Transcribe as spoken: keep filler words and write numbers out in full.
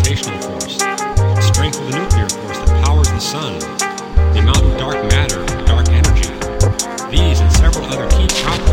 gravitational force, the strength of the nuclear force that powers the sun, the amount of dark matter, dark energy. These and several other key properties